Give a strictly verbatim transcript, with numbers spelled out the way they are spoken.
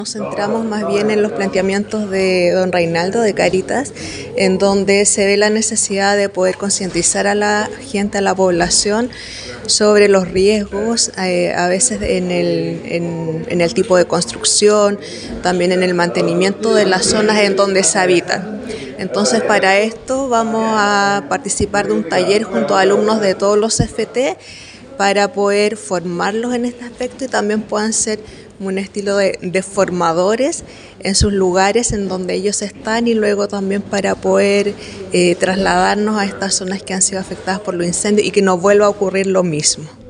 Nos centramos más bien en los planteamientos de don Reinaldo de Cáritas, en donde se ve la necesidad de poder concientizar a la gente, a la población, sobre los riesgos, eh, a veces en el, en, en el tipo de construcción, también en el mantenimiento de las zonas en donde se habitan. Entonces, para esto vamos a participar de un taller junto a alumnos de todos los C F T para poder formarlos en este aspecto y también puedan ser un estilo de, de formadores en sus lugares en donde ellos están, y luego también para poder eh, trasladarnos a estas zonas que han sido afectadas por los incendios y que no vuelva a ocurrir lo mismo.